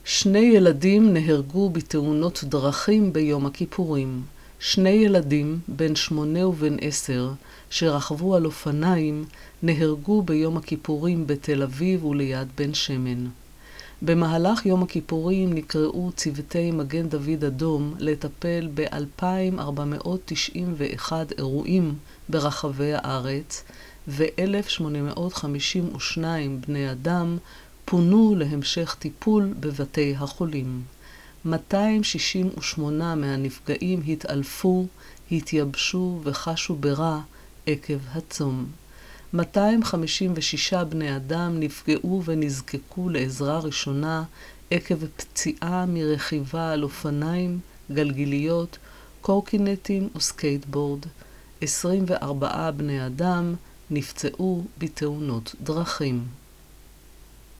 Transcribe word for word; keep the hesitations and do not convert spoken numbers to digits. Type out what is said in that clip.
שני ילדים נהרגו בתאונות דרכים ביום הכיפורים. שני ילדים, בן שמונה ובן עשר, שרכבו על אופניים, נהרגו ביום הכיפורים בתל אביב וליד בן שמן. במהלך יום הכיפורים נקראו צוותי מגן דוד אדום לטפל ב-אלפיים ארבע מאות תשעים ואחד אירועים ברחבי הארץ, ו-אלף שמונה מאות חמישים ושניים בני אדם פונו להמשך טיפול בבתי החולים. מאתיים שישים ושמונה מהנפגעים התעלפו, התייבשו וחשו ברע עקב הצום. מאתיים חמישים ושישה בני אדם נפגעו ונזקקו לעזרה ראשונה עקב פציעה מרכיבה על אופניים, גלגיליות, קורקינטים וסקייטבורד. עשרים וארבעה בני אדם נפצעו בתאונות דרכים.